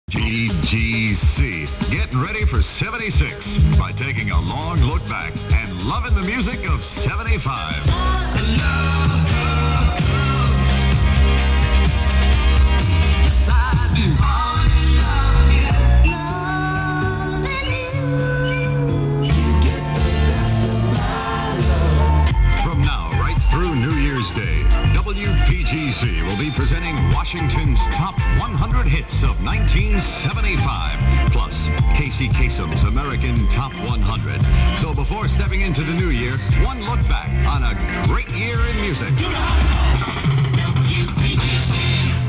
PGC, getting ready for 76 by taking a long look back and loving the music of 75. From now right through New Year's Day, WPGC will be presenting Washington's top 100 hits of 1975, plus Casey Kasem's American Top 100. So before stepping into the new year, one look back on a great year in music.